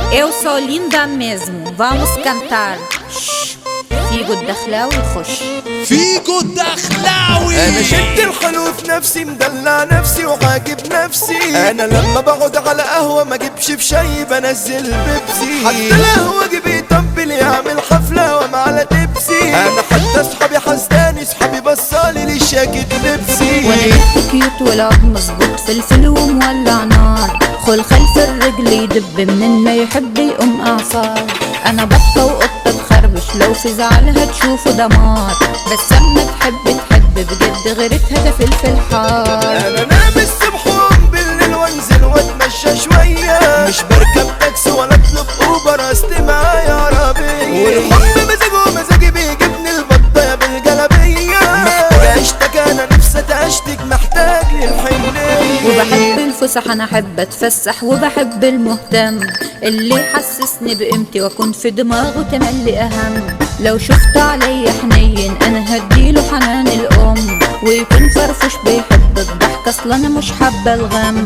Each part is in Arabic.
Eu sou linda mesmo, vamos cantar. فيجو الدخلاوي خش. فيجو الدخلاوي. انا شد الحلو في نفسي، مدلع نفسي وعاجب نفسي. انا لما بقعد على قهوه ما اجيبش في شاي، بنزل بيبسي. حتى القهوه جيبي يطبل يعمل حفله وما على تبسي. انا حتى صحابي حسداني، صحابي بصالي للشاكيت لبسي. وانا كيوت والعب مظبوط، فلفل ومولع نار. خل خلف الرجل يدب منين ما يحب يقوم اعصار. انا بطه وقطه تخربش، لو في زعلها تشوفه دمار. بس اما تحب بجد غيرتها ده فلفل حار. انا نام الصبح وأقوم بالليل وانزل واتمشى شويه. مش بركب تاكسي ولا اطلب اوبر، اصل معايا عربيه. والحب مزاجه مزاجي بيجيبني البطايه بالجلابيه. محتاج اشتك، انا نفسي اشتك، محتاج للحنيه. وبحب الفسح، انا احب اتفسح وبحب المهتم اللي يحسسني بقيمتي واكون في دماغه تملي اهم. لو شفت عليا حنين انا هديله حنان الام، ويكون فرفش بيحب الضحك، اصلا انا مش حابه الغم.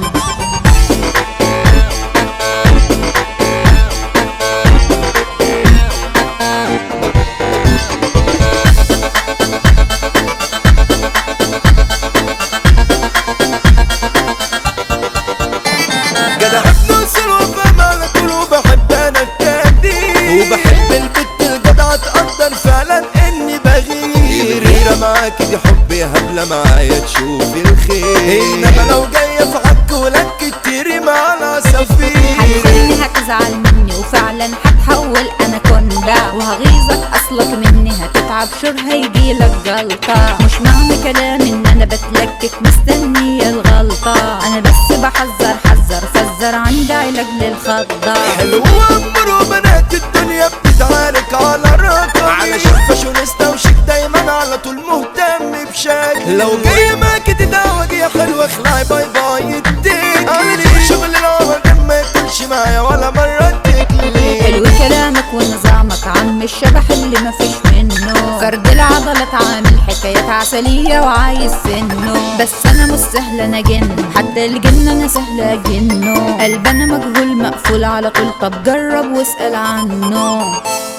وبحب البت الجدعة تقدر فعلا اني بغير. غيرة معاكي دي حبي هبلة، معايا تشوفي الخير. انما لو جاية في عك ولك تيري مع العصافير. هتخليني هتزعل مني وفعلا هتحول انا كوندا، وهغيظك اصلك مني هتتعب شور هيجيلك جلطة. مش معنى كلامي ان انا بتلكك مستنية الغلطة، انا بس بحذر فزر عندي علاج للخضة. حلوة امور وبنات الدنيا بتتعارك على الرقم، على شفة شونستا وشيك دايما على طول مهتم بشكل. لو جاية معاكي تدعوجي يا حلوة اخلعي باي باي اديك. انا ليه شغل العمر ما يكونش معايا ولا مرة تكلي. حلو كلامك ونظامك عم الشبح اللي مفيش منه، فرد العضلات عامل حكايات عسلية وعايز سنه. بس انا مش سهلة انا جن، حتى الجن انا سهلة اجنه. قلب انا مجهول مقفول على طول، طب جرب واسأل عنه.